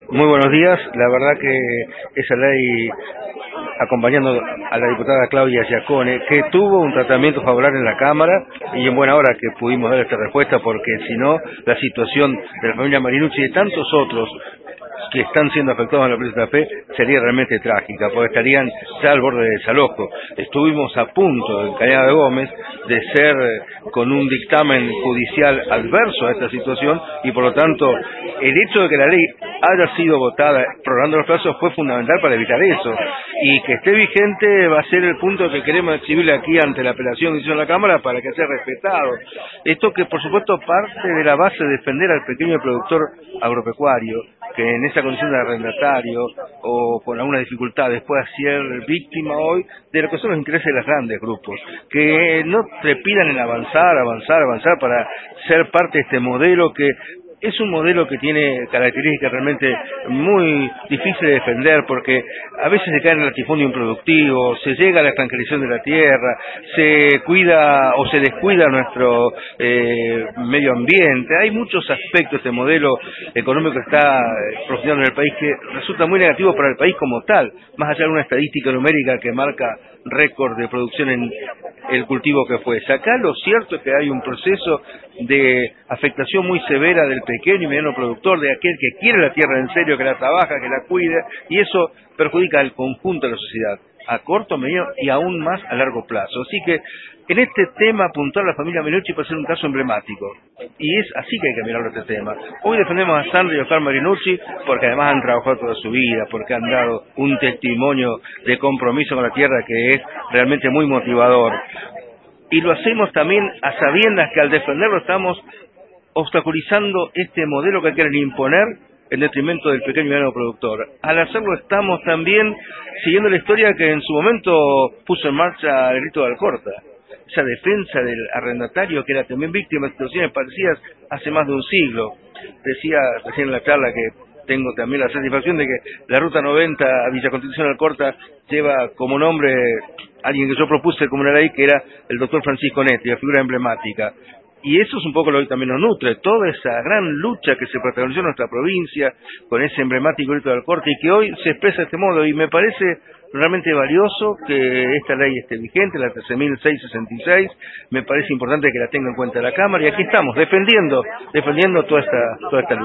Muy buenos días. La verdad que esa ley, acompañando a la diputada Claudia Giacone, que tuvo un tratamiento favorable en la Cámara, y en buena hora que pudimos dar esta respuesta, porque si no, la situación de la familia Marinucci y de tantos otros que están siendo afectados en la presa de Santa Fe sería realmente trágica, porque estarían ya al borde del desalojo. Estuvimos a punto, en Cañada de Gómez, de ser con un dictamen judicial adverso a esta situación, y por lo tanto, el hecho de que la ley haya sido votada prorrogando los plazos fue fundamental para evitar eso, y que esté vigente va a ser el punto que queremos exhibirle aquí ante la apelación que hizo en la Cámara para que sea respetado. Esto que por supuesto parte de la base de defender al pequeño productor agropecuario, que en esa condición de arrendatario o con alguna dificultad pueda ser víctima hoy de lo que son los intereses de los grandes grupos, que no trepidan en avanzar para ser parte de este modelo que es un modelo que tiene características realmente muy difíciles de defender, porque a veces se cae en el latifundio improductivo, se llega a la extranjerización de la tierra, se cuida o se descuida nuestro medio ambiente. Hay muchos aspectos de este modelo económico que está profundizando en el país que resulta muy negativo para el país como tal, más allá de una estadística numérica que marca récord de producción en el cultivo que fuese. Acá lo cierto es que hay un proceso de afectación muy severa del pequeño y mediano productor, de aquel que quiere la tierra en serio, que la trabaja, que la cuida, y eso perjudica al conjunto de la sociedad, a corto, medio y aún más a largo plazo. Así que en este tema puntual la familia Marinucci puede ser un caso emblemático, y es así que hay que mirarlo este tema. Hoy defendemos a Sandra y Oscar Marinucci porque además han trabajado toda su vida, porque han dado un testimonio de compromiso con la tierra que es realmente muy motivador. Y lo hacemos también a sabiendas que al defenderlo estamos obstaculizando este modelo que quieren imponer en detrimento del pequeño y mediano productor. Al hacerlo estamos también siguiendo la historia que en su momento puso en marcha el grito de Alcorta, esa defensa del arrendatario que era también víctima de situaciones parecidas hace más de un siglo. Decía recién en la charla que tengo también la satisfacción de que la Ruta 90 a Villa Constitución Alcorta lleva como nombre alguien que yo propuse como una ley, que era el doctor Francisco Netti, la figura emblemática. Y eso es un poco lo que también nos nutre, toda esa gran lucha que se protagonizó en nuestra provincia con ese emblemático grito de Alcorta y que hoy se expresa de este modo, y me parece realmente valioso que esta ley esté vigente, la 13.666, me parece importante que la tenga en cuenta la Cámara, y aquí estamos defendiendo toda esta lucha.